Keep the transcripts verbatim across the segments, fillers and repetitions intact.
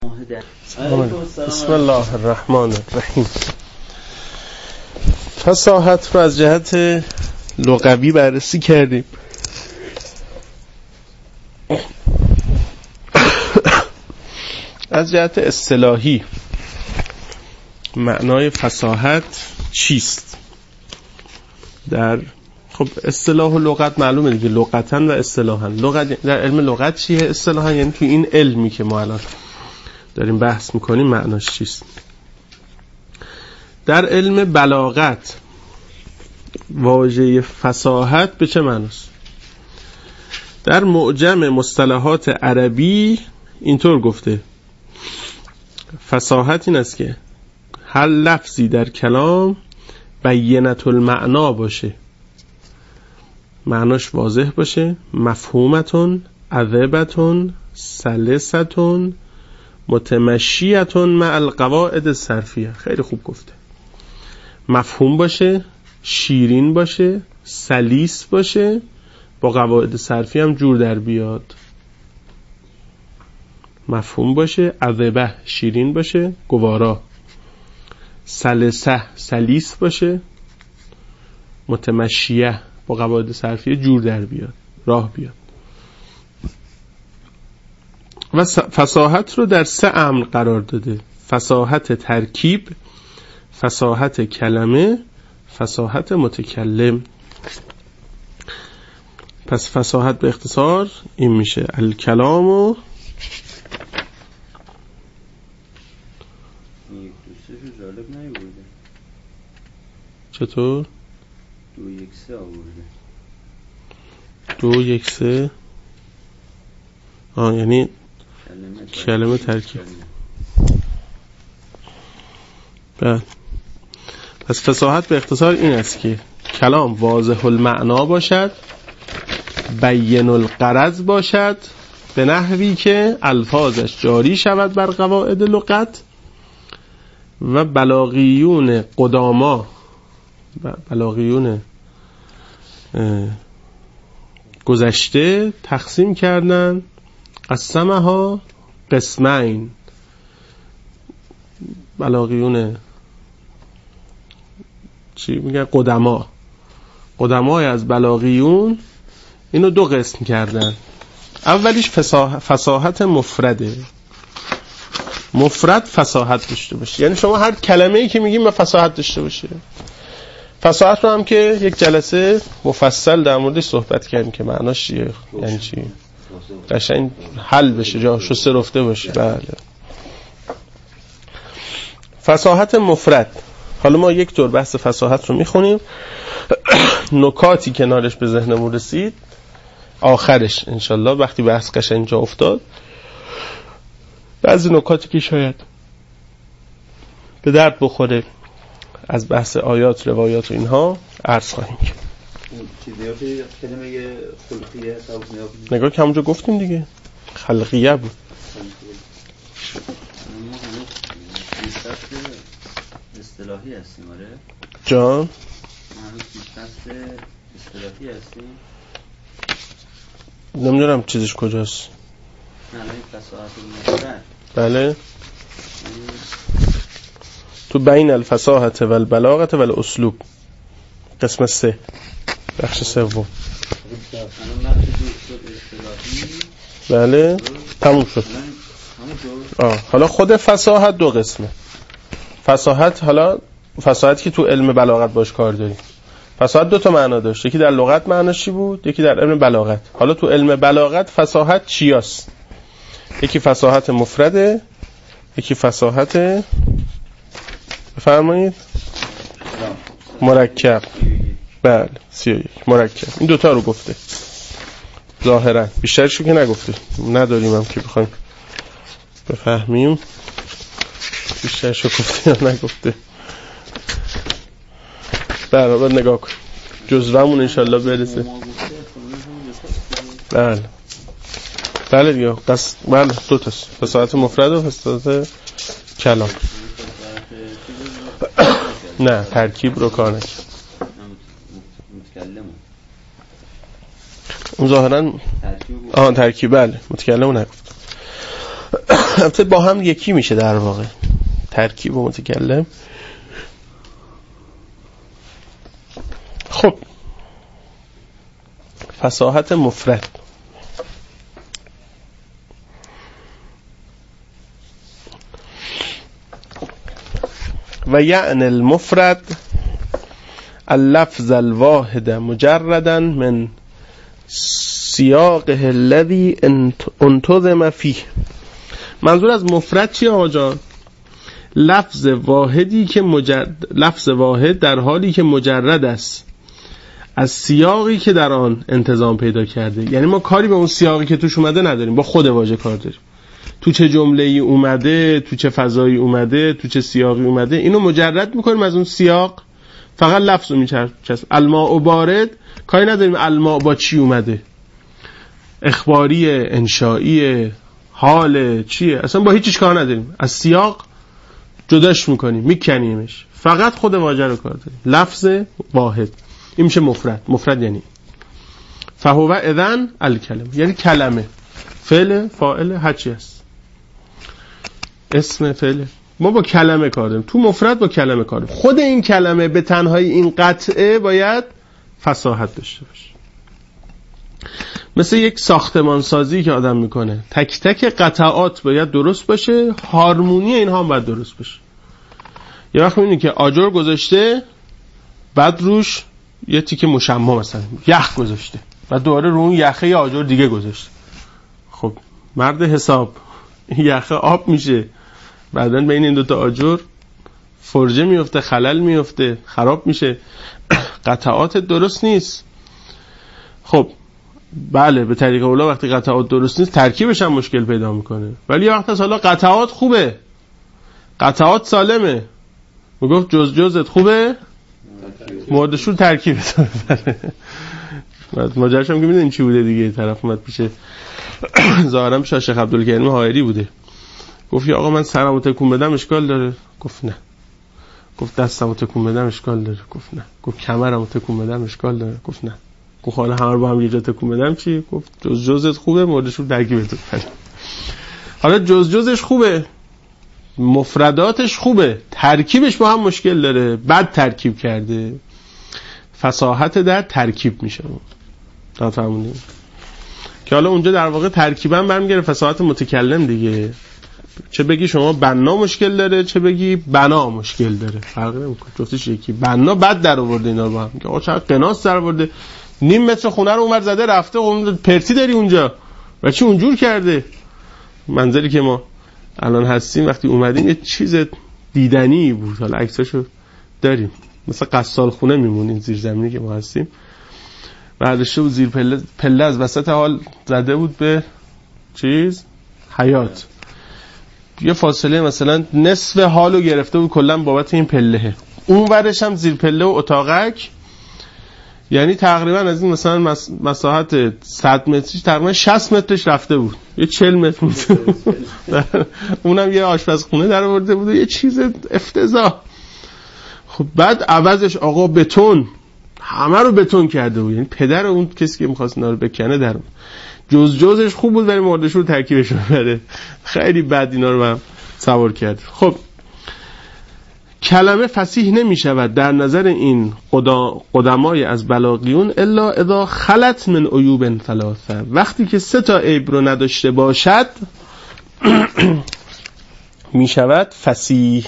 بسم الله الرحمن الرحیم. فصاحت رو از جهت لغوی بررسی کردیم. از جهت اصطلاحی معنای فصاحت چیست؟ در خب اصطلاح و لغت معلومه دیگه، لغتاً و اصطلاحاً. لغت در علم لغت چیه؟ اصطلاحاً یعنی تو این علمی که ما الان داریم بحث میکنیم معناش چیست. در علم بلاغت واژه فصاحت به چه معناست؟ در معجم مصطلحات عربی اینطور گفته: فصاحت این است که هر لفظی در کلام بینت المعنا باشه، معناش واضح باشه، مفهومتون، عذبتون، سلستون، متمشیتون مع القواعد الصرفیه. خیلی خوب گفته. مفهوم باشه، شیرین باشه، سلیس باشه، با قواعد صرفی هم جور در بیاد. مفهوم باشه، عذبه شیرین باشه، گوارا. سلسه سلیس باشه، متمشیه با قواعد صرفی جور در بیاد، راه بیاد. و فصاحت رو در سه امر قرار داده: فصاحت ترکیب، فصاحت کلمه، فصاحت متکلم. پس فصاحت به اختصار این میشه: الکلام و چطور؟ دو یک سه آورده. دو یک سه آه یعنی کلمه ترکیب. بله. پس فصاحت به اختصار این است که کلام واضح المعنا باشد، بین الغرض باشد، به نحوی که الفاظش جاری شود بر قواعد لغت و بلاغیون قداما، بلاغیون گذشته تقسیم کردن قسمها قسمین. بلاغیون چی میگن؟ قدما. قدمای از بلاغیون اینو دو قسم کردن. اولیش فصاحت مفرده. مفرد فصاحت داشته باشه، یعنی شما هر کلمه‌ای که میگیم با فصاحت داشته باشه. فصاحت رو هم که یک جلسه مفصل در موردش صحبت کردیم که معناش چیه، یعنی چی، قشنگ حل بشه، جا شسته رفته باشه. بله. فصاحت مفرد. حالا ما یک طور بحث فصاحت رو میخونیم، نکاتی کنارش به ذهنمون رسید آخرش انشالله وقتی بحث قشنگ جا افتاد، بعضی نکاتی که شاید به درد بخوره از بحث آیات، روایات و اینها عرض خواهیم کرد. کلمه خلقیه نگاه که همونجا گفتیم دیگه، خلقیه بود. اصطلاحی هستیم. آره جان هنوز پیشرفت اصطلاحی هستیم. نمیدونم چیزش کجاست. نه این فصاحت مفرد. بله تو بین الفصاحت و البلاغت و الاسلوب قسم سه، بخش سوم. بله تموم شد. آه. حالا خود فصاحت دو قسمه. فصاحت، حالا فصاحتی که تو علم بلاغت باش کار داریم، فصاحت دو تا معنا داشت. یکی در لغت معناش چی بود، یکی در علم بلاغت. حالا تو علم بلاغت فصاحت چی است؟ یکی فصاحت مفرده، یکی فصاحت بفرمایید مرکب. بله سی و یک مرکب. این دوتا رو گفته ظاهرا، بیشترشو که نگفته، نداریم هم که بخوایم بفهمیم بیشترشو گفته یا نگفته. برابر نگاه کن جزوهمون انشالله برسه. بله بله دیگه قصد. بله دو تاست، فصاحت مفرد و فصاحت کلام. نه ترکیب رو کار نکن. اون ظاهرا آن ترکیب. بله متکلم نگفت. البته با هم یکی میشه در واقع ترکیب و متکلم. خب فصاحت مفرد. و یعنی المفرد اللفظ الواحد مجردا من سیاقه الذی انتظم فیه. منظور از مفرد چیه آقا جان؟ لفظ واحدی که مجرد، لفظ واحد در حالی که مجرد است از سیاقی که در آن انتظام پیدا کرده. یعنی ما کاری به اون سیاقی که توش اومده نداریم، با خود واژه کار داریم. تو چه جمله‌ای اومده، تو چه فضایی اومده، تو چه سیاقی اومده، اینو مجرد میکنیم از اون سیاق، فقط لفظو میچسب. الماء بارد کاری نداریم الماء با چی اومده، اخباری، انشایی، حال چیه، اصلا با هیچیش کار نداریم، از سیاق جداش میکنیم، میکنیمش، فقط خود واژه رو کار داریم. لفظ واحد این میشه مفرد. مفرد یعنی فهو اذن الکلمه، یعنی کلمه، فعل، فاعل، هر چی است، اسم، فعل، ما با کلمه کار داریم. تو مفرد با کلمه کار داریم. خود این کلمه به تنهایی این قطعه باید فصاحت داشته باشه. مثل یک ساختمان سازی که آدم میکنه، تک تک قطعات باید درست باشه، هارمونی اینها هم باید درست باشه. یه وقت میبینی که آجر گذاشته، بعد روش یه تیکه مشمع مثلا یخ گذاشته، بعد دوباره رو اون یخه یه آجر دیگه گذاشته. خب مرد حساب، این یخه آب میشه، بعدن بین این دوتا آجر فرجه میفته، خلل میفته، خراب میشه، قطعات درست نیست. خب بله، به طریق اولا وقتی قطعات درست نیست ترکیبش هم مشکل پیدا میکنه. ولی یه وقت از حالا قطعات خوبه، قطعات سالمه، میگفت جز جزت خوبه، موردشون ترکیبت. ماجراش هم که میدونین چی بوده دیگه، طرف اومد پیش ظاهرا پیش شیخ عبدالکریم حائری بوده، گفت یا آقا من سرمو تکون بدم اشکال داره؟ گفت نه. گفت دستمو تکون بدم اشکال داره؟ گفت نه. گفت کمرمو تکون بدم اشکال داره؟ گفت نه. گفت حالا همه رو با هم یه جا تکون بدم چی؟ گفت جز جزت خوبه، موردشون ترکیبت. حالا جز جزش خوبه، مفرداتش خوبه، ترکیبش با هم مشکل داره، بد ترکیب کرده، فصاحت در ترکیب میشه. تا فهمونیم که حالا اونجا در واقع ترکیبا برمیگره فصاحت متکلم دیگه. چه بگی شما بنا مشکل داره، چه بگی بنا مشکل داره، فرق نمیکنه، جفتش یکی. بنا بد در آورده اینا رو با هم، که آقا چقدر قناس در آورده، نیم متر خونه رو عمر زده رفته، اون پرتی داری اونجا و چی اونجور کرده. منزلی که ما الان هستیم وقتی اومدیم یه چیز دیدنی بود، حالا عکساشو داریم، مثل قصال خونه میمونیم زیر زمینی که ما هستیم. برداشته بود زیر پله، پله از وسط حال زده بود به چیز حیات، یه فاصله مثلا نصف حالو گرفته بود کلا بابت این پله. اون ورش هم زیر پله و اتاقک، یعنی تقریبا از این مثلا مس... مساحت صد متریش تقریبا شصت مترش رفته بود، یه چهل متر بود. اونم یه آشپزخونه در آورده بود، یه چیز افتضاح. خب بعد عوضش آقا بتون، همه رو بتون کرده بود، یعنی پدر اون کسی که می‌خواست اینا رو بکنه در اون. جز جزش خوب بود ولی موردش رو ترکیبش ببره، خیلی بد اینا رو هم سوار کرد. خب کلمه فصیح نمی شود در نظر این قدمای از بلاغیون الا اذا خلت من عیوب ثلاثه، وقتی که سه تا عیب رو نداشته باشد می شود فصیح.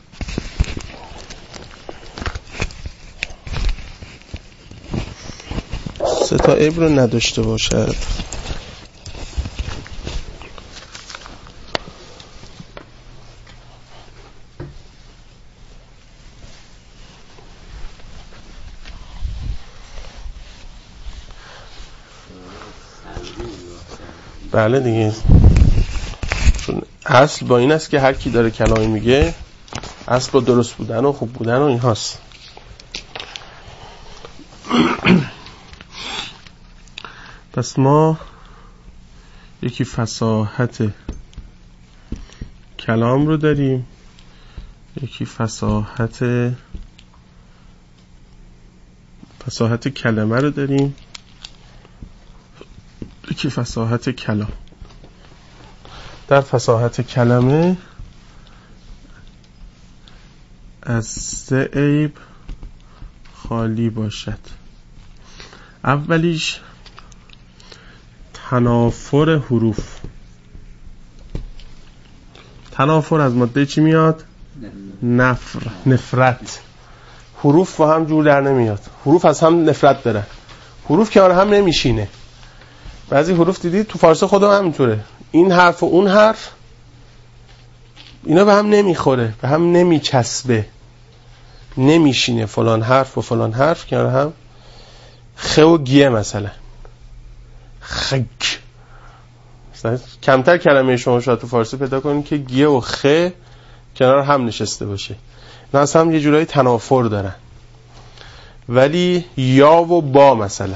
سه تا عیب رو نداشته باشد. بله دیگه، چون اصل با این است که هر کی داره کلامی میگه اصل با درست بودن و خوب بودن و این هاست. پس ما یکی فصاحت کلام رو داریم، یکی فصاحت فصاحت کلمه رو داریم، یکی فصاحت کلام. در فصاحت کلمه از سه عیب خالی باشد. اولیش تنافر حروف. تنافر از ماده چی میاد؟ نفر، نفرت. حروف با هم جور در نمیاد. حروف از هم نفرت دارن. حروف کنار هم نمیشینه. بعضی حروف دیدید تو فارسی خودم همینطوره. این حرف و اون حرف اینا به هم نمیخوره، به هم نمیچسبه، نمیشینه. فلان حرف و فلان حرف کنار هم. خ و گیه مثلا. خگ. مثلا کمتر کلمه شما شاید تو فارسی پیدا کنید که گیه و خ کنار هم نشسته باشه. اینا اصلا هم یه جورایی تنافر دارن. ولی یا و با مثلا،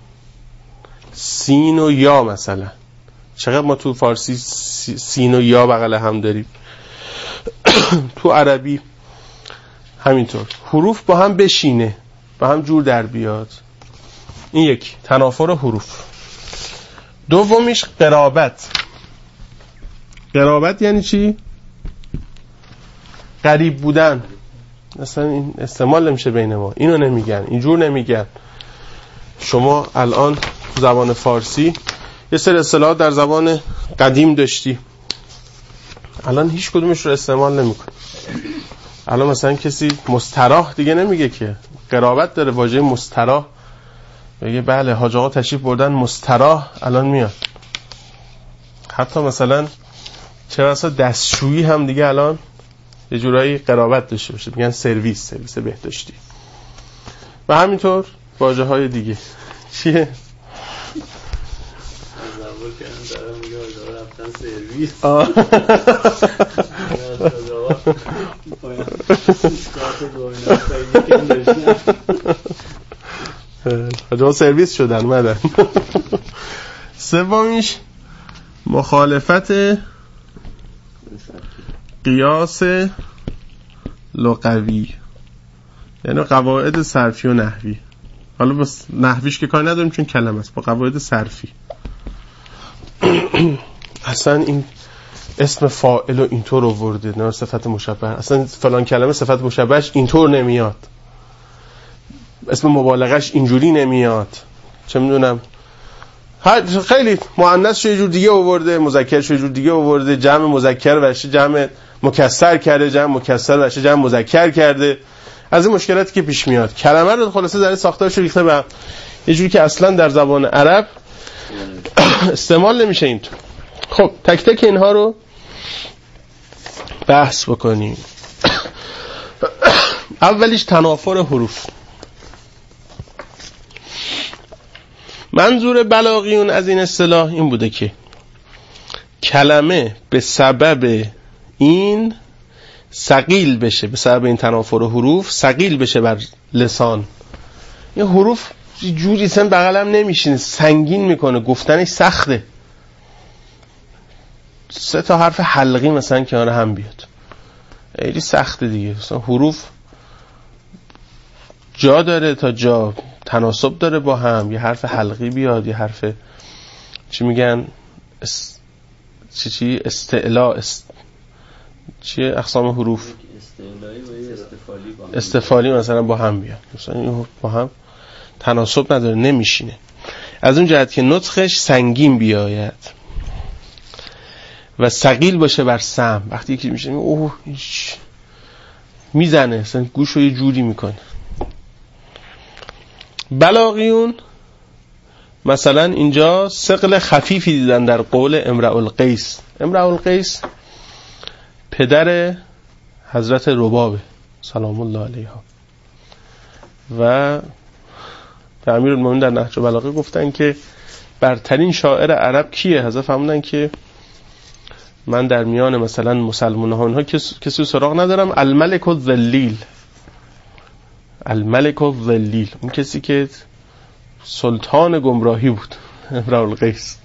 سین و یا مثلا، چقدر ما تو فارسی سین و یا بغل هم داریم. تو عربی همینطور. حروف با هم بشینه، با هم جور در بیاد. این یک تنافر حروف. دومیش قرابت. قرابت یعنی چی؟ قریب بودن. اصلا این استعمال نمیشه بین ما. اینو نمیگن، اینجور نمیگن. شما الان تو زبان فارسی یه سری اصطلاحات در زبان قدیم داشتی، الان هیچ کدومش رو استعمال نمیکنه. الان مثلا کسی مستراح دیگه نمیگه که، قرابت داره واژه مستراح. بگه بله حاج آقا تشریف بردن مستراح، الان میاد. حتی مثلا چه بسا دستشویی هم دیگه الان یه جورایی قرابت داشته باشه، میگن سرویس، سرویس بهداشتی. و همینطور واژه های دیگه. چیه؟ تصور کردم دارم میگه حاج آقا رفتن سرویس. حاج آقا سرویس شدن اومدن. سومیش مخالفت قیاس لغوی، یعنی قواعد صرفی و نحوی. حالا بس نحویش که کار نداریم چون کلمه است، با قواعد صرفی. اصلا این اسم فاعل و اینطور آورده، نه صفت مشبه. اصلا فلان کلمه صفت مشبهش اینطور نمیاد، اسم مبالغش اینجوری نمیاد، چه میدونم. خیلی مؤنثش یه جور دیگه آورده، مذکرش یه جور دیگه آورده، جمع مذکر ورش جمع مکسر کرده، جمع مکسر ورش جمع مذکر کرده. از این مشکلاتی که پیش میاد کلمه رو خلاصه در ساختارش ریخته به یه جوری که اصلا در زبان عرب استعمال نمیشه اینطور. خب تک تک اینها رو بحث بکنیم. اولیش تنافر حروف. منظور بلاغیون از این اصطلاح این بوده که کلمه به سبب این ثقیل بشه، به سبب این تنافر حروف ثقیل بشه بر لسان. این حروف جوری سن بغلم نمیشینه، سنگین میکنه، گفتنش سخته. سه تا حرف حلقی مثلا کنار هم بیاد خیلی سخته دیگه. مثلا حروف جا داره تا جا تناسب داره با هم، یه حرف حلقی بیاد، یه حرف چی میگن اس... چی چی استعلا است... چیه اقسام حروف استعلایی و استفالی با هم استفالی مثلا با هم بیاد، مثلا این با هم تناسب نداره، نمیشینه. از اون جهت که نطقش سنگین بیاید و ثقیل باشه بر سمع. وقتی یکی میشه اوه میزنه، مثلا گوشو یه جوری میکنه. بلاغیون مثلا اینجا ثقل خفیفی دیدن در قول امرؤ القیس. امرؤ القیس پدر حضرت ربابه سلام الله علیها و امیرالمومنین در نهج البلاغه گفتن که برترین شاعر عرب کیه؟ حضرت فرمودن که من در میان مثلا مسلمان‌ها اونها کسی سراغ ندارم، الملک الذلیل. الملک الذلیل، اون کسی که سلطان گمراهی بود، امرؤ القیس،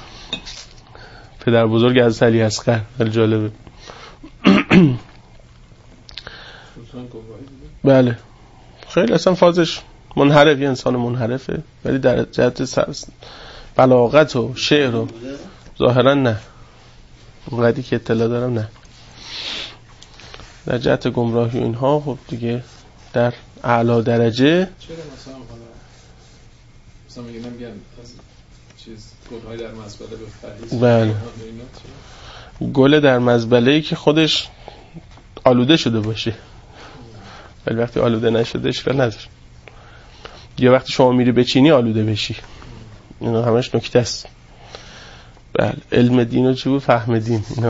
پدر بزرگ از علی اصغر. خیلی جالبه. بله خیلی اصلا فازش منحرف، یه انسان منحرفه، ولی در جهت بلاغت و شعر و ظاهرا نه. اونقدری که اطلاع دارم نه. در جهت گمراهی اینها خب دیگه در اعلی درجه. چرا مثلا حالا مثلا میگن میگن چیز گل‌های در مزبله به پرهیز، بله گل در مزبله‌ای که خودش آلوده شده باشه، ولی وقتی آلوده نشده اشکال نداره. یا وقتی شما میری بچینی آلوده بشی، اینا همش نکته است. بله علم دین و چی بود فهم دین اینا.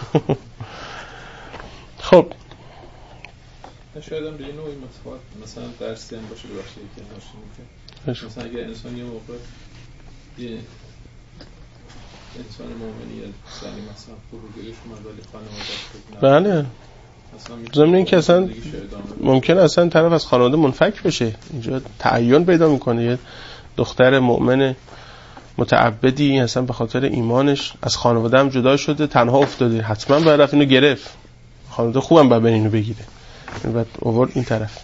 خب شاید هم به این نوعی متفاوت مثلا درسی هم باشه ببخشید که ناشی میگه مثلا اگر انسان یه موقع یه انسان مومنی یا زنی مثلا فروگیرش اومد ولی خانواده‌اش بله ضمن این که اصلا ممکنه اصلا طرف از خانواده منفک بشه، اینجا تعین پیدا میکنه یه دختر مؤمن متعبدی اصلا به خاطر ایمانش از خانواده هم جدا شده تنها افتاده، حتما باید رفت اینو گرفت، خانواده خوبم باید اینو بگیره، بعد اوورد این طرف.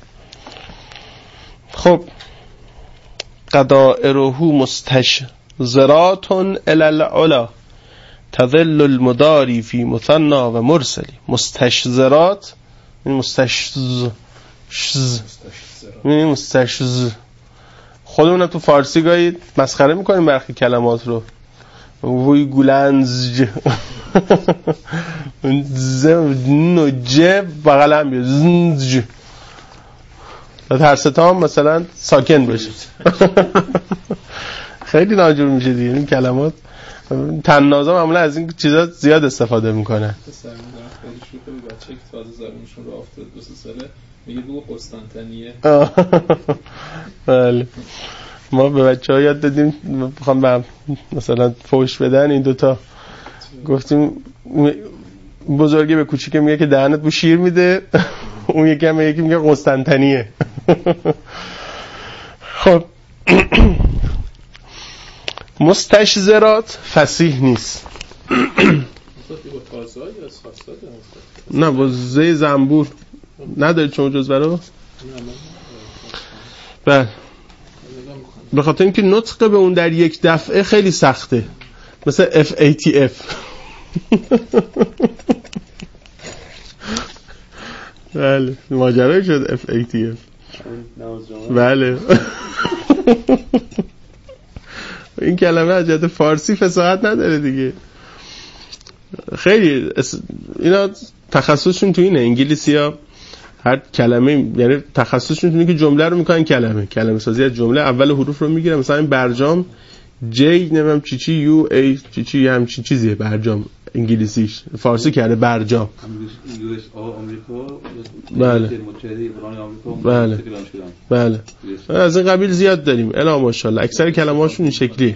خب قدائره مستشزرات الی العلا تذل المداری فی مثنى و مرسلی. مستشزرات این مستشز شز این مستشز خودمون تو فارسی گاهی مسخره میکنیم برخی کلمات رو، وی گولنز ز نو ج بغل هم بیاد زنج تا هر ستا مثلا ساکن بشه. خیلی ناجور میشه دیگه این کلمات. تنازا معمولا از این چیزا زیاد استفاده میکنن. خیلی شوخه بود بچه که تازه زبونشون رو افتاد دو سه ساله میگه بو قسطنطنیه. بله ما به بچه‌ها یاد دادیم میخوام به مثلا فوش بدن این دوتا گفتیم بزرگی به کوچیک میگه که دهنت بو شیر میده، اون یکی هم یکی میگه قسطنطنیه. خب مستشزرات فصیح نیست. نه با زی زنبور نداری چون جز برو؟ بله به خاطر اینکه نطق به اون در یک دفعه خیلی سخته، مثل اف ای تی اف. بله ماجرای شد اف ای تی اف. بله این کلمه از جهت فارسی فصاحت نداره دیگه. خیلی اینا تخصصشون تو اینه، انگلیسی ها هر کلمه یعنی تخصصشون تو اینه که جمله رو میکنن کلمه، کلمه سازی از جمله اول حروف رو میگیرن. مثلا این برجام جی نمیدونم چی چی یو ای چی چی همچین چیزیه برجام انگلیسیش، فارسی کرده برجام. انگلیس آمریکا بله بله بله از این قبیل زیاد داریم الا ماشاءالله. اکثر کلمه‌هاشون این شکلی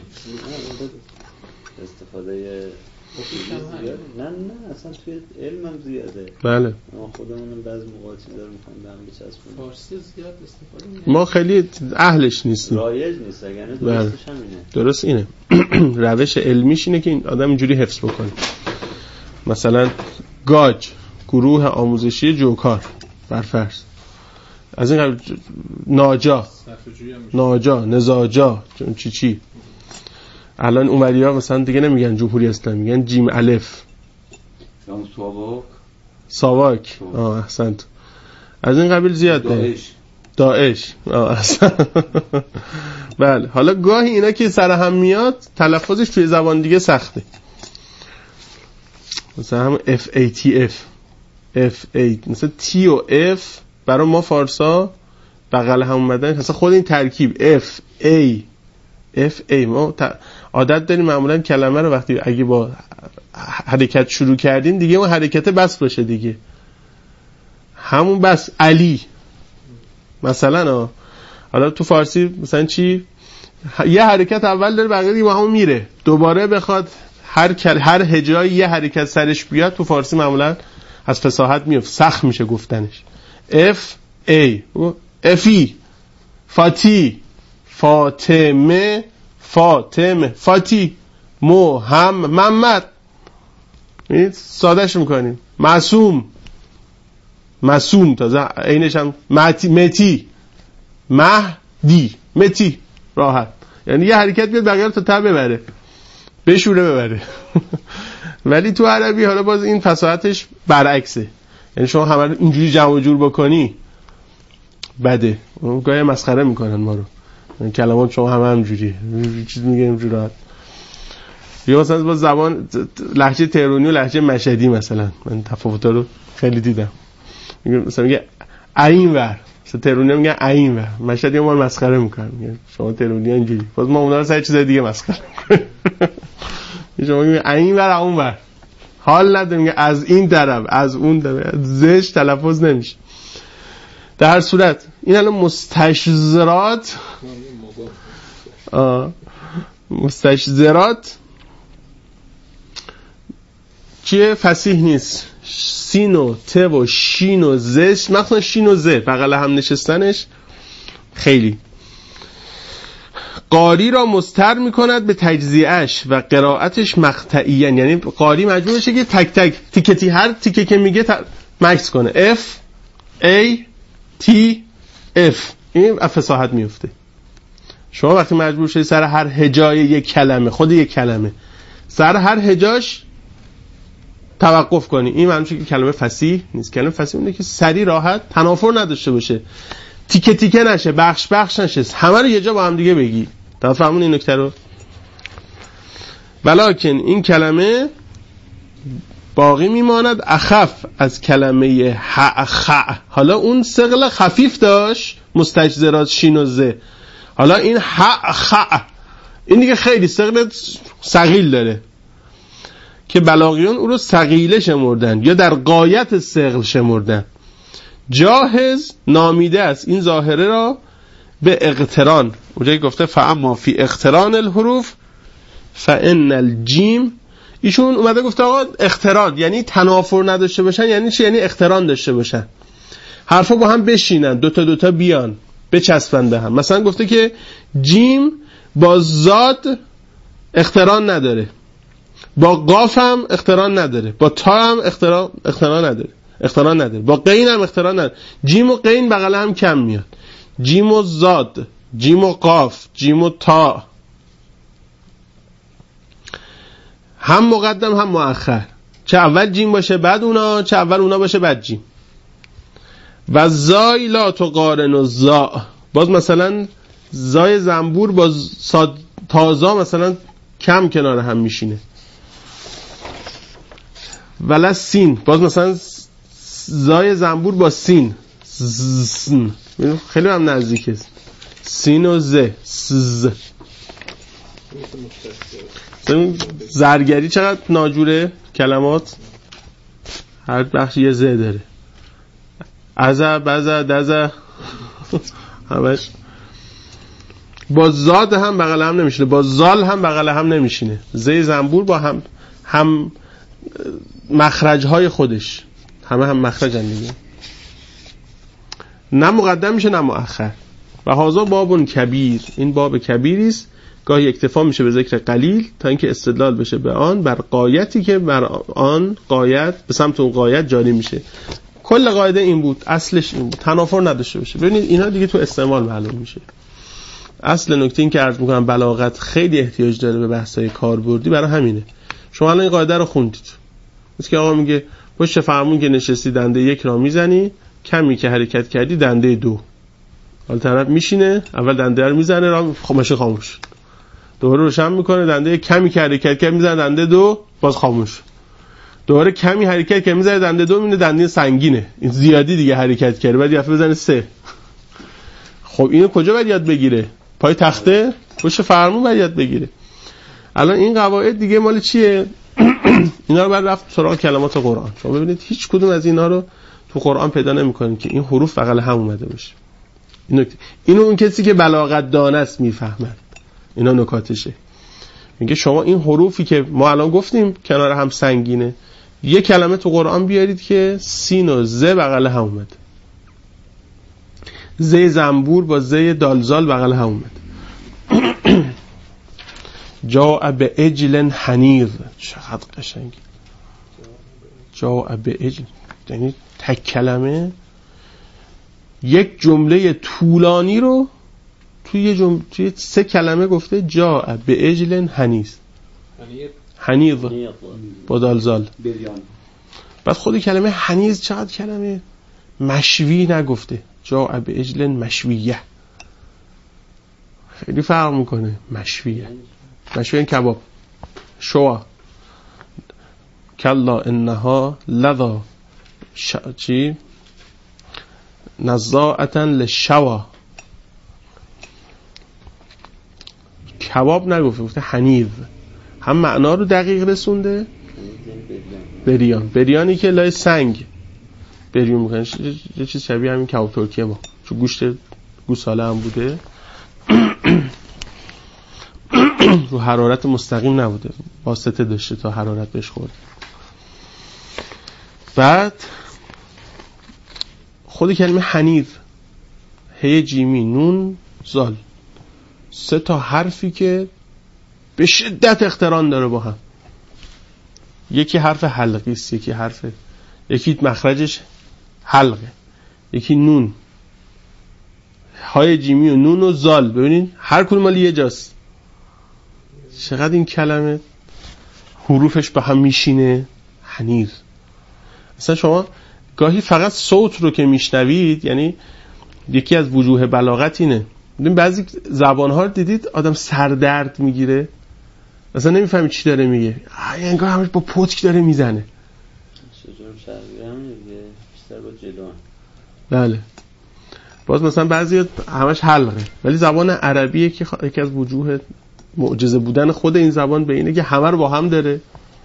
استفاده نه نه اصلا توی علم هم زیاده. بله ما خودمونم بعضی موقع چیزا رو می‌خوایم به هم بچسبونیم. فارسی زیاد استفاده می‌کنیم. ما خیلی اهلش نیستیم. رایج نیست، یعنی درستش همینه. درست اینه. روش علمیش اینه که این آدم اینجوری حفظ بکنه. مثلا گاج گروه آموزشی جوکار برفرض از این قبل ناجا ناجا نزاجا چی چی. الان اونوریا مثلا دیگه نمیگن جمهوری اسلامی، میگن جیم الف ساواک ساواک. آه احسنت. از این قبیل زیاد داعش داعش. آه احسنت. بله حالا گاهی اینا که سر هم میاد تلفظش توی زبان دیگه سخته، مثلا هم اف ای تی اف اف ای مثلا تی و اف برای ما فارسا بغل هم اومدن، مثلا خود این ترکیب اف ای اف ای ما عادت داریم معمولا کلمه رو وقتی اگه با حرکت شروع کردیم دیگه اون حرکت بس باشه دیگه، همون بس. علی مثلا حالا تو فارسی مثلا چی یه حرکت اول داره بقیه دیگه همون میره، دوباره بخواد هر کل... هر هجایی یه حرکت سرش بیاد تو فارسی معمولا از فصاحت میفته، سخت میشه گفتنش. اف ای افی فاتی فاطمه فاطمه فاتی محمد محمد این سادهش میکنیم. معصوم معصوم تازه اینش هم متی متی مهدی متی راحت، یعنی یه حرکت بیاد بقیه رو تا ته ببره بشوره ببره. ولی تو عربی حالا باز این فصاحتش برعکسه، یعنی شما همه رو اینجوری جمع جور بکنی بده. اون گاهی مسخره میکنن ما رو، این کلمات شما همه همجوری چیز میگه اینجوری راحت. یا مثلا با زبان لهجه تهرانی و لهجه مشهدی مثلا من تفاوت‌ها رو خیلی دیدم. میگه مثلا میگه اینور، مثلا تهرانی میگه اینور، مشهدی ما رو مسخره میکنن، میگه شما تهرانی اینجوری، باز ما اونا رو سر چیز دیگه مسخره میکنیم. شما میگه اینور اونور، حال نداره، میگه از این طرف از اون طرف، زش تلفظ نمیشه. در هر صورت این الان مستشزرات آه مستشزرات چیه؟ فصیح نیست. سین و ت و شین و زش، مثلا شین و ز بغل هم نشستنش خیلی قاری را مضطر میکند به تجزیهش و قرائتش مقطعیاً، یعنی قاری مجبور شه که تک تک تیکتی هر تیکه که میگه ت... مکس کنه F A T F، این فصاحت میفته. شما وقتی مجبور شدی سر هر هجای یک کلمه، خود یک کلمه سر هر هجاش توقف کنی، این معنیش که کلمه فصیح نیست. کلمه فصیح اونه که سری راحت تنافر نداشته باشه، تیکه تیکه نشه، بخش بخش نشه، همه رو یه جا با هم دیگه بگی. تا فهمون این نکته رو. ولکن این کلمه باقی میماند اخف از کلمه ح خ. حالا اون ثقل خفیف داشت مستجزرات شین و ز، حالا این ح خ این دیگه خیلی ثقل ثقیل داره که بلاغیون او رو ثقیله شمردن یا در غایت ثقل شمردن. جاهز نامیده است این ظاهره را به اقتران. اونجایی گفته فاما فی اقتران الحروف فان الجیم، ایشون اومده گفته آقا اقتران یعنی تنافر نداشته باشن. یعنی چی؟ یعنی اقتران داشته باشن، حرفا با هم بشینن، دوتا دوتا بیان بچسبن به هم. مثلا گفته که جیم با زاد اقتران نداره، با قاف هم اقتران نداره، با تا هم اقتران اقتران نداره اقتران نداره با قین هم اقتران نداره. جیم و قین بغل هم کم میاد، جیم و زاد، جیم و قاف، جیم و تا، هم مقدم هم مؤخر، چه اول جیم باشه بعد اونا، چه اول اونا باشه بعد جیم. و زای لا تقارن و زا، باز مثلا زای زنبور با صاد تازا مثلا کم کنار هم میشینه. ولا سین، باز مثلا زای زنبور با سین سن، خیلی هم نزدیک است. سین و ز ز. زرگری چقدر ناجوره کلمات، هر بخش یه ز داره، ازا بزا دزا همش. با زاد هم بغل هم نمیشینه، با زال هم بغل هم نمیشینه. ز زنبور با هم هم مخرج های خودش، همه هم مخرج هم دیگه، نه مقدم میشه نه مؤخر. و هازا بابون کبیر، این باب کبیری است، گاهی اکتفا میشه به ذکر قلیل تا اینکه استدلال بشه به آن بر غایتی که بر آن غایت به سمت اون غایت جاری میشه. کل قاعده این بود، اصلش این بود، تنافر نداشته باشه. ببینید اینا دیگه تو استعمال معلوم میشه. اصل نکته این که عرض میکنم بلاغت خیلی احتیاج داره به بحث‌های کاربردی، برای همینه. شما الان این قاعده رو خوندید، مثل که آقا میگه پشت فرمون که نشستی دنده یک را میزنی، کمی که حرکت کردی دنده دو. حالا طرف میشینه اول دنده رو میزنه، را خاموش خاموش دوباره روشن میکنه، دنده کمی که حرکت کرد میزنه دنده دو، باز خاموش. دوباره کمی حرکت کرد میزنه دنده دو، میبینه دنده سنگینه، این زیادی دیگه حرکت کرده، بعد یه دفعه بزنه سه. خب اینو کجا باید یاد بگیره؟ پای تخته پشت فرمون باید یاد بگیره. الان این قواعد دیگه مال چیه؟ اینا رو بعد رفت سراغ کلمات قرآن. شما ببینید هیچ کدوم از اینا رو تو قرآن پیدا نمی‌کنید که این حروف بغل هم اومده باشه. این نکته، اینو اون کسی که بلاغت دانه است میفهمد. اینا نکاتشه. میگه شما این حروفی که ما الان گفتیم کنار هم سنگینه، یه کلمه تو قرآن بیارید که سین و ز بغل هم اومده، ز زنبور با ز دالزال بغل هم اومده. جاء به اجل حنیر، چقدر قشنگی. جاء به اجل یعنی تک کلمه یک جمله طولانی رو توی یه جمله توی سه کلمه گفته. جاء به اجل حنیز، حنیظ با دالزال. بعد خود کلمه حنیظ چقدر کلمه مشوی نگفته، جاء بعجل مشویه، خیلی فرق میکنه. مشویه مشویه این کباب. شوا کلا انها لذا ش... چی نزاعتا للشوا، کباب نگفته، گفته حنیظ. هم معنا رو دقیق رسونده. بریان، بریانی که لای سنگ بریون میکنه، یه چیز شبیه همین کباب ترکیه ما، چون گوشت گوساله هم بوده رو حرارت مستقیم نبوده، واسطه داشته تا حرارت بهش خورد. بعد خود کلمه حنیظ، هی جیمی نون زال، سه تا حرفی که به شدت اقتران داره با هم. یکی حرف حلقی است، یکی حرف یکی مخرجش حلقه، یکی نون، های جیمی و نون و زال. ببینید هر کدوم مال یه جاست. چقدر این کلمه حروفش به هم میشینه. حنیظ. مثلا شما گاهی فقط صوت رو که میشنوید، یعنی یکی از وجوه بلاغت اینه، بعضی زبان‌ها رو دیدید آدم سردرد میگیره، مثلا نمیفهمی چی داره میگه، انگار همش با پتک داره میزنه. شجاع شرقی هم میگه بیشتر با جلوان. بله. باز مثلا بعضی همش حلقه، ولی زبان عربیه که یکی از وجوه معجزه بودن خود این زبان به اینه که همه رو با هم داره.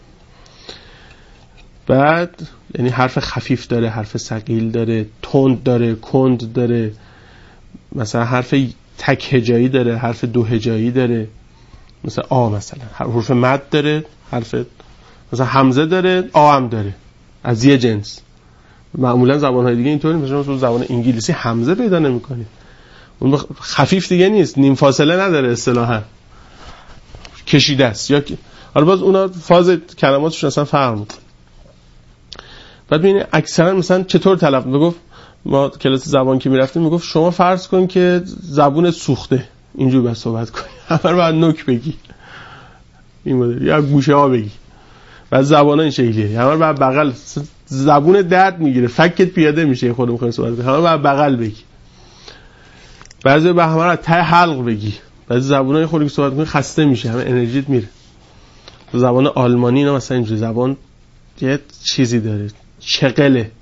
بعد یعنی حرف خفیف داره، حرف ثقیل داره، تند داره، کند داره، مثلا حرف تک هجایی داره، حرف دو هجایی داره، مثلا آ، مثلا حرف مد داره، حرف مثلا همزه داره، آ هم داره، از یه جنس. معمولا زبان‌های دیگه اینطوری، مثلا تو زبان انگلیسی همزه پیدا نمی‌کنی، اون خفیف دیگه نیست، نیم فاصله نداره، اصطلاحاً کشیده است. یا حالا باز اونا فاز کلماتشون اصلا فرق می‌کنه. بعد ببینید اکثرا مثلا چطور تلفظ میگفت، ما کلاس زبان که میرفتیم میگفت شما فرض کن که زبونت سوخته، اینجوری باید صحبت کنی، همه باید نوک بگی، این مدل، یا گوشه ها بگی. بعد زبانا این شکلیه، همه باید بغل، زبون درد میگیره، فکت پیاده میشه، خودم میخوام صحبت کنم، همه باید بغل بگی. بعضی به همه ته حلق بگی. بعضی زبونای خودی که صحبت کنی خسته میشه، همه انرژیت میره. زبان آلمانی اینا مثلا اینجوری زبان یه چیزی داره، چقله.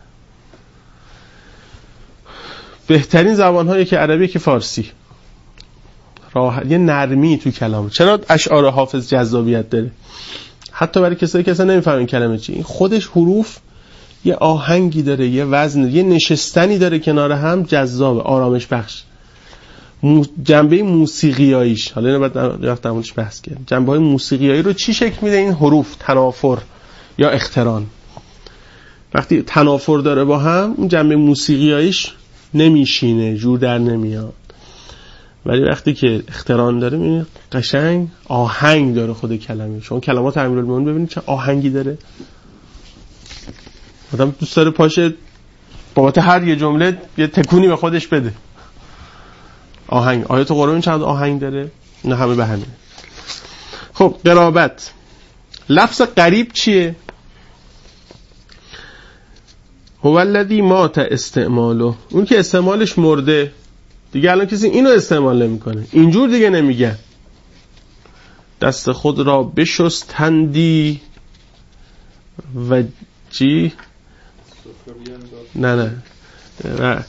بهترین زبان‌هایی که عربی که فارسی، راحت، یه نرمی تو کلام. چرا اشعار حافظ جذابیت داره؟ حتی برای کسایی که اصلا نمیفهمن کلمه چی، این خودش حروف یه آهنگی داره، یه وزن، یه نشستنی داره کنار هم، جذاب، آرامش بخش. مو... جنبه موسیقیاییش، حالا اینو بعد رفتم اونش بحث کردم، جنبه‌های موسیقیایی رو چی شکل میده این حروف؟ تنافر یا اقتران. وقتی تنافر داره با هم، اون جنبه موسیقیاییش نمیشینه، جور در نمیاد. ولی وقتی که اقتران داره، میبینید قشنگ آهنگ داره خود کلمه. شما کلمات امیرالمومنین ببینید چه آهنگی داره. آدم دوست داره پاشه بابت هر یه جمله یه تکونی به خودش بده. آهنگ. آیات قرآن چند آهنگ داره؟ نه همه به همین. خب قرابت. لفظ قریب چیه؟ هو الذی مات استعماله، اون که استعمالش مرده دیگه، الان کسی اینو استعمال نمیکنه، اینجور دیگه نمیگه. دست خود را بشستندی و چی؟ نه نه و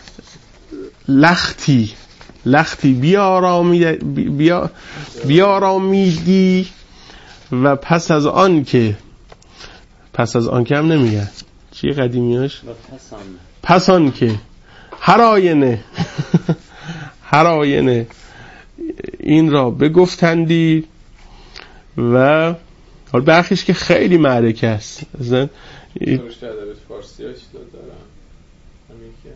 لختی لختی بیارامی بیا بیارامیدی و پس از آن که پس از آن که هم نمیگه چی قدیمیاش؟ پس آن که هر آینه هر آینه این را بگفتندی. و حالا برخیش که خیلی معرکه است، مثلا این رشته ادبیات فارسی هاش دارم، همین که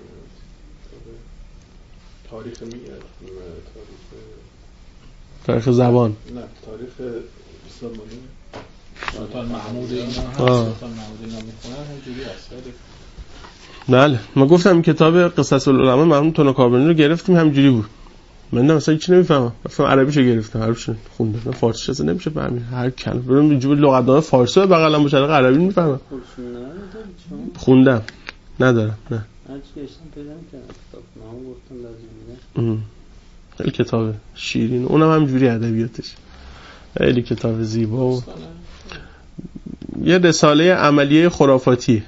تاریخ میگه، تاریخ تاریخ زبان، نه تاریخ سلطانی سلطان محمود اینا هست، سلطان محمود اینا میخونن همجوری هست. بله ما گفتم کتاب قصص العلماء مرحوم تونو کاربانی رو گرفتیم، همجوری بود، من مثلا هیچ نمیفهمم، مثلا عربیشو گرفتم، عربیشو خوندم، فارسیش اصلا نمیشه فهمید. هر کلمه برام اینجوری لغتنامه فارسی به بغلم باشه، عربی میفهمم. خوندم ندارم نه. هرچی گشتم پیدا کردم کتاب نامو گفتم لازم میده. خیلی کتاب شیرین، اونم همینجوری ادبیاتش خیلی کتاب زیبا و یه رساله عملیه خرافاتی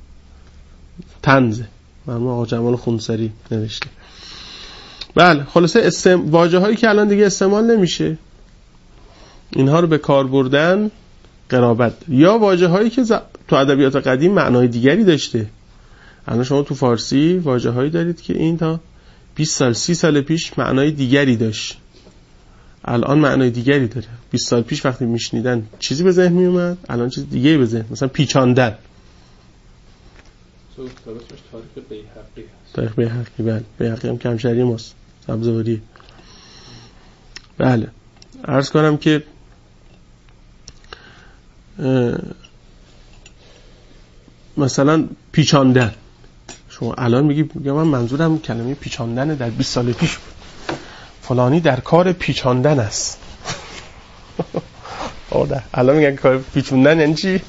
طنز مرحوم آقا جمال خونسری نوشته. بله خلاصه استم... واژه هایی که الان دیگه استعمال نمیشه اینها رو به کار بردن قرابت، یا واژه هایی که ز... تو ادبیات قدیم معنای دیگری داشته. الان شما تو فارسی واژه هایی دارید که این تا بیست سال سی سال پیش معنای دیگری داشت، الان معنای دیگری داره. بیست سال پیش وقتی میشنیدن چیزی به ذهن می اومد، الان چیز دیگه‌ای به ذهن، مثلا پیچاندن. تو کتابش تاریخ بیهقی هست. تاریخ بیهقی، بله بیهقی هم کمشهری ماست، سبزواری. بله عرض کنم که مثلا پیچاندن، شما الان میگی میگم من منظورم کلمه پیچاندن در بیست سال پیش بود، فلانی در کار پیچاندن است. آره الان میگن کار پیچوندن یعنی چی؟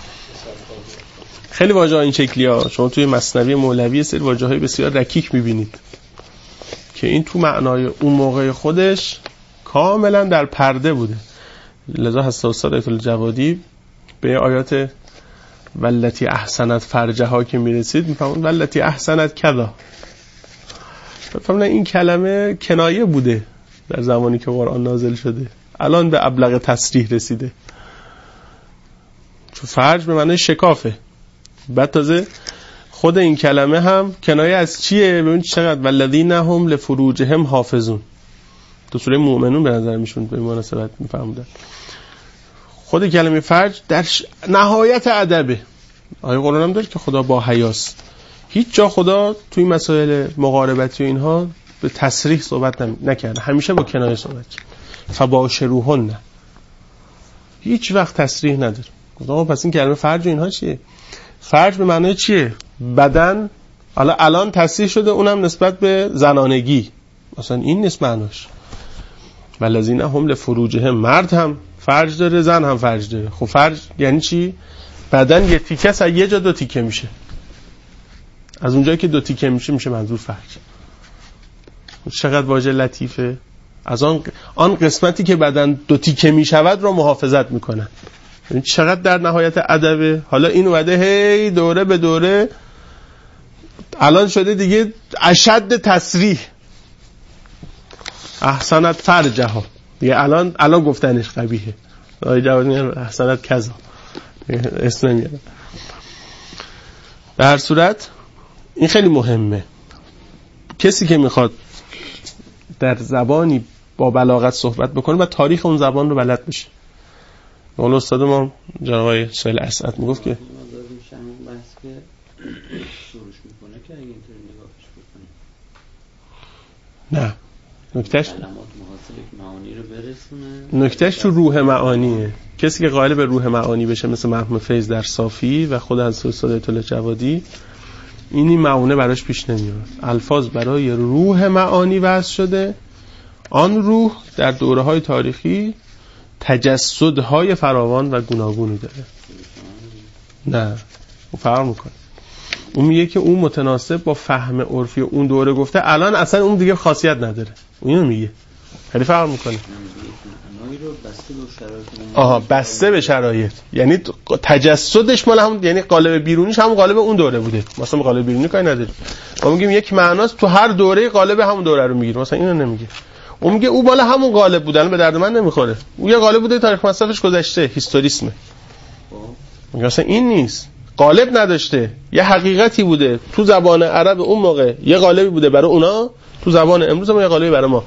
خیلی واژه ها این شکلی ها. شما توی مثنوی مولوی سری واژه های بسیار رکیک میبینید که این تو معنای اون موقع خودش کاملا در پرده بوده. لذا حضرت استاد آیت الله جوادی به آیات والتی احسنت فرجها که میرسید میفهمون والتی احسنت کذا، بفهمون این کلمه کنایه بوده در زمانی که قرآن نازل شده، الان به ابلغ تصریح رسیده. چون فرج به معنی شکافه، بعد تازه خود این کلمه هم کنایه از چیه؟ ببین چقدر والذین هم لفروجهم حافظون، تو سوره مومنون به نظر میشون به مناسبت میفهمودن. خود کلمه فرج در ش... نهایت ادبه. آیه قرآن هم داره که خدا با حیاست. هیچ جا خدا توی مسائل مقاربتی و اینها به تصریح صحبت نکرده، همیشه با کنایه صحبت کرد. فباشروهن، هیچ وقت تصریح نداره. خدا پس این کلمه فرج و اینها چیه؟ فرج به معنی چیه؟ بدن. حالا الان تصریح شده اونم نسبت به زنانگی، مثلا این نیست معناش. والذین هم لفروجهم، مرد هم فرج داره زن هم فرج داره. خب فرج یعنی چی؟ بدن یه تیکه از یه جا دو تیکه میشه، از اونجایی که دو تیکه میشه میشه منظور فرج. چقدر واژه لطیفه. از آن آن قسمتی که بدن دو تیکه میشود رو محافظت میکنن. یعنی چقدر در نهایت ادبه. حالا این اومده هی دوره به دوره، الان شده دیگه اشد تصریح. احسنت فرجها دیگه الان الان گفتنش قبیحه. آقای جواد میگن احسنت کذا، اسم نمیارن. در هر صورت این خیلی مهمه. کسی که میخواد در زبانی با بلاغت صحبت بکنه و تاریخ اون زبان رو بلد بشه. مولا استاد ما جناب آقای سهیل اسعد میگفت که ما داریم شمون بحث که سروش میکنه که اگه اینطوری نگاهش بکنه نه، نکتهش کلمات محاصل یک معانی رو برسونه. نکتهش تو روح معانیه. کسی که قائل به روح معانی بشه مثل مرحوم فیض در صافی و خود از استاد آیت الله جوادی، اینی معونه براش پیش نمیاد. الفاظ برای روح معانی وضع شده. آن روح در دوره‌های تاریخی تجسدهای فراوان و گوناگونی داره. نه اون فرق میکنه. اون میگه که اون متناسب با فهم عرفی اون دوره گفته، الان اصلا اون دیگه خاصیت نداره. اونو میگه خیلی فرق میکنه. آها بسته به شرایط، یعنی تجسدش مال همون، یعنی قالب بیرونیش همون قالب اون دوره بوده. مثلا قالب بیرونی کاری نداره. ما میگیم یک معناست تو هر دوره قالب همون دوره رو میگیره، مثلا اینو نمیگه. اون میگه او بالا همون قالب بودن به درد من نمیخوره. او یه قالب بوده تاریخ مصرفش گذشته، هیستوریسمه. میگه اصلا این نیست. قالب نداشته، یه حقیقتی بوده تو زبان عرب اون موقع، یه قالبی بوده برای اونا، تو زبان امروز هم یه قالبی برای ما.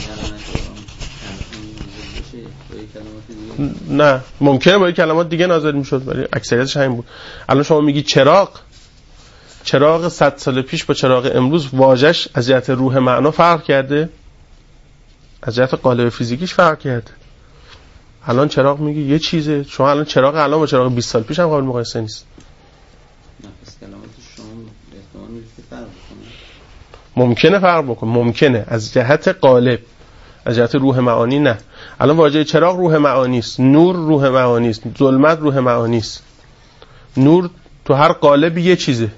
نه ممکنه با کلمات دیگه نازل میشد ولی اکثریتش همین بود. الان شما میگی چراغ، چراغ صد سال پیش با چراغ امروز واژش از جهت روح معنا فرق کرده، از جهت قالب فیزیکیش فرق کرده. الان چراغ میگی یه چیزه، شما الان چراغ الان با چراغ بیست سال پیش هم قابل مقایسه نیست. نفس کلمات شما احتمال میشه فرق کنه. ممکنه فرق بکنه، ممکنه از جهت قالب، از جهت روح معانی نه. الان واژه چراغ روح معانی است، نور روح معانی است، ظلمت روح معانی است. نور تو هر قالب یه چیزه.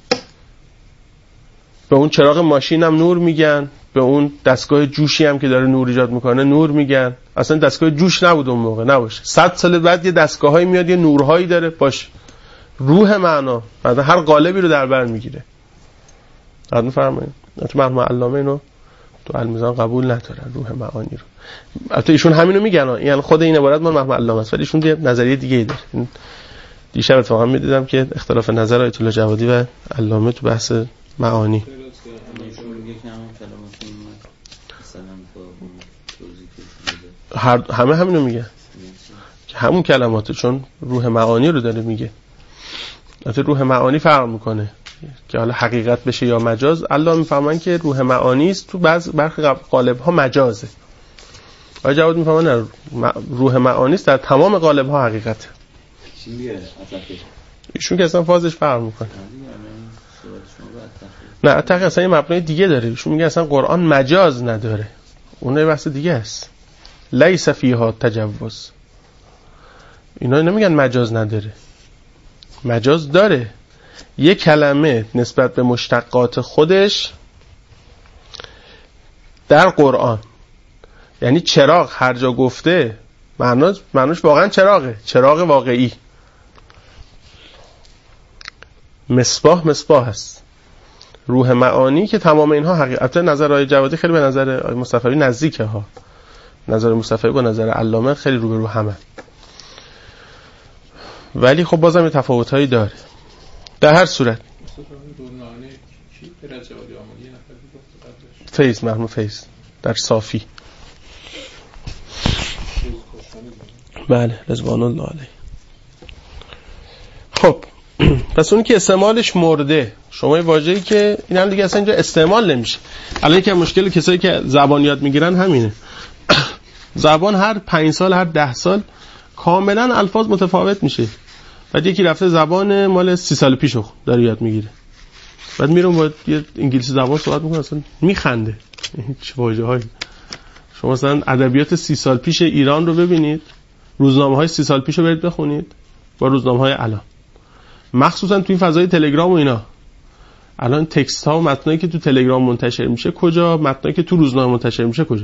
به اون چراغ ماشین هم نور میگن، به اون دستگاه جوشی هم که داره نور ایجاد میکنه نور میگن. اصلا دستگاه جوش نبود اون موقع، نباشه. صد سال بعد یه دستگاهایی میاد یه نورهایی داره، باشه. روح معنا بعد هر قالبی رو در بر میگیره. حد میفرمایید. تو مرحوم علامه اینو تو المیزان قبول ندارن روح معانی رو. البته ایشون همینو میگن، یعنی خود این عبارت مال مرحوم علامه است، ولی ایشون یه نظریه دیگه ای داره. دیشب اتفاقا میدیدم که اختلاف نظر آیت الله جوادی و علامه تو بحث معانی. هر همه همینو میگن که همون کلماته، چون روح معانی رو داره میگه. البته روح معانی فرق میکنه که حالا حقیقت بشه یا مجاز. الله میفهمن که روح معانی است، تو بعض برخی قالب ها مجازه. آقای جواد میفهمن نه، روح معانی است در تمام قالب ها حقیقته. چی میگه ایشون که اصلا فازش فرق میکنه. نه اتفاقا اصلا یه مبنای دیگه داره. ایشون میگه اصلا قرآن مجاز نداره، اون یه بحث دیگه است. لیس فیها تجوز. اینا نمیگن مجاز نداره، مجاز داره. یه کلمه نسبت به مشتقات خودش در قرآن، یعنی چراغ هر جا گفته معناش معناش واقعا چراغه، چراغ واقعی. مصباح مصباح هست. روح معانی که تمام اینها حقیقت. نظر آقای جوادی خیلی به نظر آقای مصطفی نزدیکه ها. نظر مصطفی با نظر علامه خیلی رو به رو همه، ولی خب بازم یه تفاوت‌هایی داره. در هر صورت فیض مرحوم فیض در صافی، بله رضوان الله علیه. خب پس اون که استعمالش مرده، شما یه واژه‌ای که این هم دیگه اصلا اینجا استعمال نمیشه. الان که مشکل کسایی که زبان یاد میگیرن همینه. زبان هر پنج سال هر ده سال کاملا الفاظ متفاوت میشه. بعد یکی رفته زبان مال سی سال پیشو داره یاد میگیره، بعد میرم با یه انگلیسی زبان صحبت میکنه، اصلا میخنده. چه واژه‌هایی. شما مثلا ادبیات سی سال پیش ایران رو ببینید، روزنامه‌های سی سال پیشو برید بخونید با روزنامه‌های الان، مخصوصا توی فضای تلگرام و اینا. الان تکست ها و متنایی که تو تلگرام منتشر میشه کجا، متنایی که تو روزنامه منتشر میشه کجا.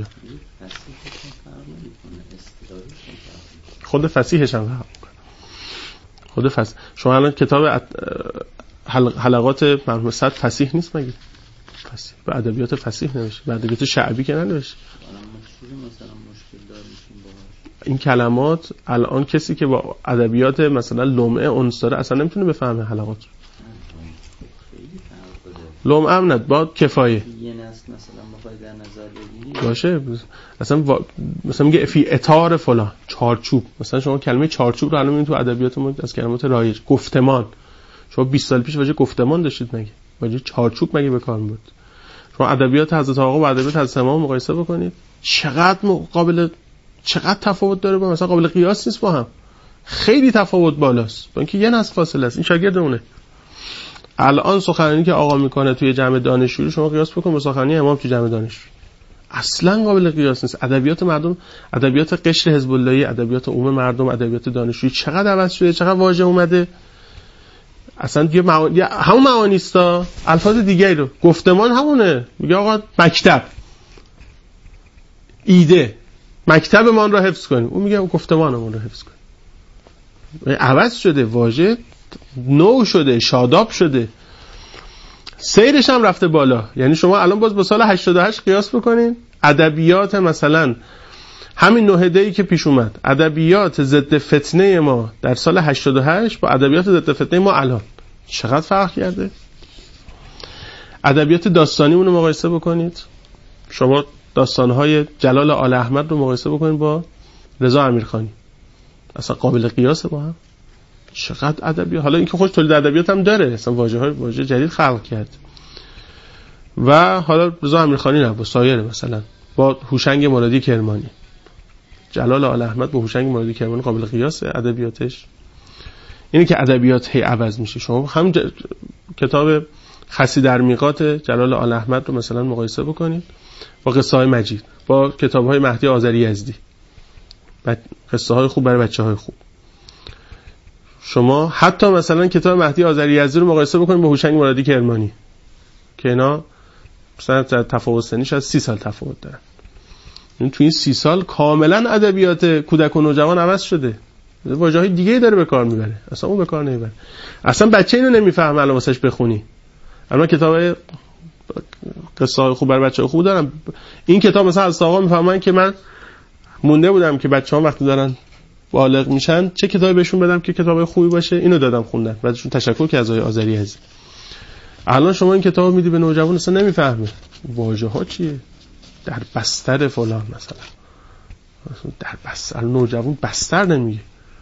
خود فصیحش هم فرق میکنه. خود فصیح شما الان کتاب حلقات مرحوم صد فصیح نیست مگه؟ فصیح به ادبیات فصیح نوشته، به ادبیات شعبی که ننوشته. این کلمات الان کسی که با ادبیات مثلا لمعه اونس داره اصلا نمیتونه بفهمه حلقات. لمعه هم ند با کفایه یه نسل مثلا بخوای در نظر بگیری باشه. مثلا و... مثلا میگه فی اطار فلان، چارچوب. مثلا شما کلمه چارچوب رو الان میبینید تو ادبیات ما از کلمات رایج. گفتمان، شما بیست سال پیش واژه گفتمان داشتید مگه؟ واژه چارچوب مگه به کار میبرد؟ شما ادبیات حضرت آقا با ادبیات حضرت امام مقایسه بکنید، چقدر مقابل چقدر تفاوت داره. با مثلا قابل قیاس نیست با هم، خیلی تفاوت بالاست. با اینکه یه نسل فاصله است. این شاگردمونه. الان سخنرانی که آقا میکنه توی جمع دانشجویی شما قیاس بکن با سخنرانی امام توی جمع دانشجویی، اصلا قابل قیاس نیست. ادبیات مردم، ادبیات قشر حزب اللهی، ادبیات عموم مردم، ادبیات دانشجویی چقدر عوض شده، چقدر واژه اومده. اصلا دیگه معانی همون معانی است، الفاظ دیگه‌ای رو. گفتمان همونه، میگه آقا مکتب، ایده، مکتبمان رو حفظ کنیم. اون میگه گفتمانمون رو حفظ کنیم. عوض شده، واژه نو شده، شاداب شده، سیرش هم رفته بالا. یعنی شما الان باز با سال هشتاد و هشت قیاس بکنین، ادبیات مثلا همین نهده‌ای که پیش اومد، ادبیات ضد فتنه ما در سال هشتاد و هشت با ادبیات ضد فتنه ما الان چقدر فرق کرده. ادبیات داستانیمون رو مقایسه بکنید، شما داستان‌های جلال آل احمد رو مقایسه بکنید با رضا امیرخانی، اصلا قابل قیاسه با هم. چقدر ادبیات. حالا اینکه خوش تولید ادبیات هم داره، اصلا واژه‌های واژه جدید خلق کرد. و حالا رضا امیرخانی نه، با سایر مثلا با هوشنگ مرادی کرمانی، جلال آل احمد با هوشنگ مرادی کرمانی قابل قیاسه ادبیاتش. اینه که ادبیات هی عوض میشه. شما هم ج... کتاب خسی در میقات جلال آل احمد رو مثلا مقایسه بکنید با قصه های مجید، با کتاب های مهدی آذری یزدی، قصه های خوب برای بچه های خوب. شما حتی مثلا کتاب مهدی آذری یزدی رو مقایسه بکنید با هوشنگ مرادی کرمانی که اینا مثلا تفاوت سنیش از سی سال تفاوت دارن. این تو این سی سال کاملا ادبیات کودک و نوجوان عوض شده، واژه‌های دیگه‌ای داره به کار میبره، اصلا اون به کار نمیبره. اصلا بچه اینو نمیفهمه الان واسش بخونی. الان کتاب قصه های خوب برای بچه‌ها خوب دارم. این کتاب مثلا از آقا میفهمن که من مونده بودم که بچه‌ها وقتی دارن بالغ میشن چه کتابی بهشون بدم که کتاب خوبی باشه، اینو دادم خوندن، بعدشون تشکر که از آقای آذری هست. الان شما این کتاب میدی به نوجوان اصلا نمیفهمه واژه‌ها چیه، در بستر فلان مثلا، در بستر نوجوان بستر نمیگه،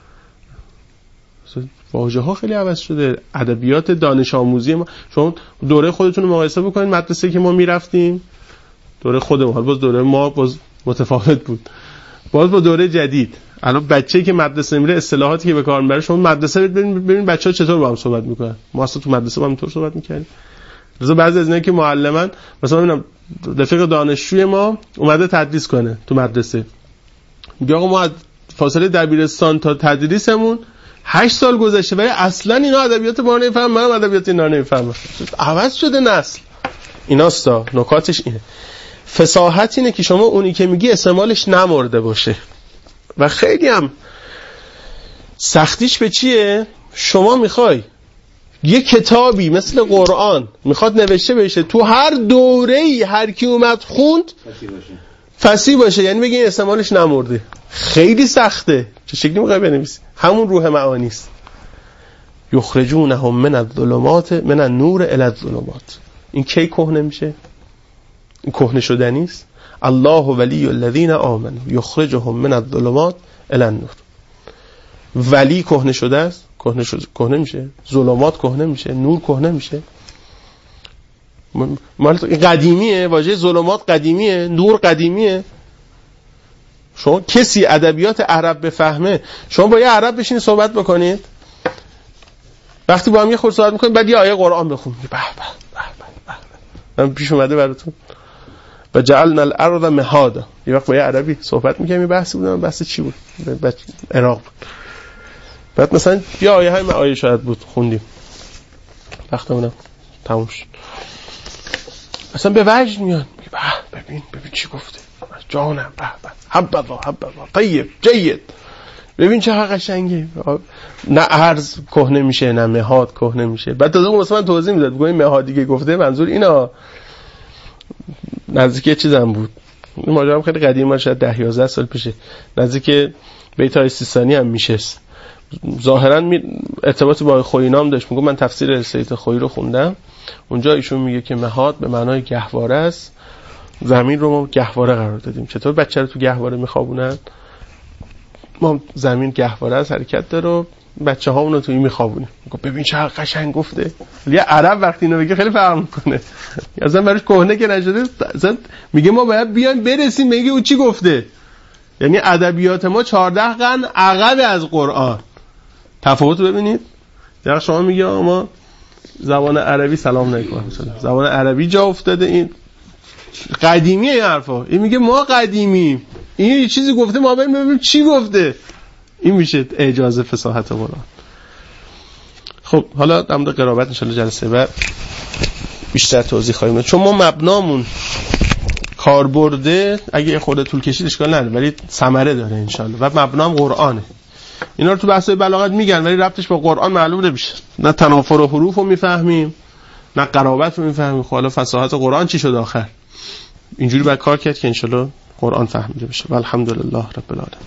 واژه‌ها خیلی عوض شده. ادبیات دانش آموزی ما، شما دوره خودتون رو مقایسه بکنید، مدرسه که ما میرفتیم دوره خودمون، باز دوره ما باز متفاوت بود، باز با دوره جدید. الان بچه‌ای که مدرسه میره اصطلاحاتی که به کار میبره، شما مدرسه ببینید ببین بچه‌ها چطور با هم صحبت میکنن. ما اصلا تو مدرسه با هم اینطور صحبت میکردیم. مثلا بعضی از اینا که معلمن، مثلا ببینم رفیق دانشجوی ما اومده تدریس کنه تو مدرسه، میگه آقا ما از فاصله دبیرستان تا تدریسمون هشت سال گذشته ولی اصلا اینا ادبیات ما رو نمیفهمن، منم ادبیات اینا رو نمیفهمم. عوض شده نسل. ایناستا نکاتش اینه. فصاحت اینه که شما اونی که میگی استعمالش نمرده باشه. و خیلی هم سختیش به چیه؟ شما میخوای یه کتابی مثل قرآن میخواد نوشته بشه، تو هر دوره‌ای هر کی اومد خوند فصیح باشه. فصیح باشه، یعنی بگی این استعمالش نمرده. خیلی سخته. چه شکلی میخوای بنویسی؟ همون روح معانی است. یخرجونهم من الظلمات من النور الی الظلمات. این کی کهنه میشه؟ این کهنه شدنی است. الله ولی الذین آمنوا یخرجهم من الظلمات الی النور. ولی کهنه شده است، کهنه شده کهنه میشه، ظلمات کهنه میشه، نور کهنه میشه. مال قدیمیه، واژه ظلمات قدیمیه، نور قدیمیه. شما کسی ادبیات عرب بفهمه، شما با یه عرب بشین صحبت بکنید، وقتی با هم یه خورده صحبت میکنید بعد یه آیه قرآن بخونید، به به به به من پیش اومده براتون و جعلنا الارض مهادا. یه وقت با یه عربی صحبت میکنم، یه بحثی بود، بحث چی بود؟ عراق بود. بعد مثلا یه آیه های آیه شاید بود خوندیم، وقتمونم تموم شد، اصلا به وجد میاد، به ببین ببین چی گفته، جانم به به حبذا حبذا طیب جید، ببین چه قشنگه. نه ارز کهنه میشه نه مهاد کهنه میشه. بعد تا اون مثلا توضیح میداد، میگه مهادی که گفته منظور اینا نزدیک چیزام بود. این ماجرا خیلی قدیمه، شاید ده یازده سال پیشه، نزدیک بیت‌های سیستانی هم میشه. ظاهرا ارتباط با خویینام داشت. میگه من تفسیر سید خویی رو خوندم، اونجا ایشون میگه که مهاد به معنای گهواره است، زمین رو ما گهواره قرار دادیم. چطور بچه رو تو گهواره میخوابونن؟ ما زمین گهواره است، حرکت داره، بچه ها اونو تو این میخوابونیم. میگه ببین چه قشنگ گفته. یه عرب وقتی اینو بگه خیلی فرق میکنه، اصلا براش کهنه که نشده، اصلا میگه ما باید بیایم برسیم میگه اون چی گفته. یعنی ادبیات ما چهارده قرن عقب از قرآن. تفاوت رو ببینید. در شما میگه ما زبان عربی سلام نکنیم، مثلا زبان عربی جا افتاده، این قدیمیه این حرفا. این میگه ما قدیمی، این یه چیزی گفته ما بریم ببینیم چی گفته. این میشه اعجاز فصاحت قرآن. خب حالا در مورد قرائت ان شاء الله جلسه بعد بیشتر توضیح خواهیم داد، چون ما مبنامون کاربرده اگه خورده طول کشید اشکال نداره ولی ثمره داره ان شاء الله، و مبنام قرآنه. اینا رو تو بحث‌های بلاغت میگن ولی ربطش با قرآن معلوم نمیشه. نه تنافر و حروف رو میفهمیم نه قرابت رو میفهمیم. خب حالا فصاحت قرآن چی شد آخر؟ اینجوری باید کار کرد که ان شاء الله قرآن فهمیده بشه. والحمدلله رب العالمین.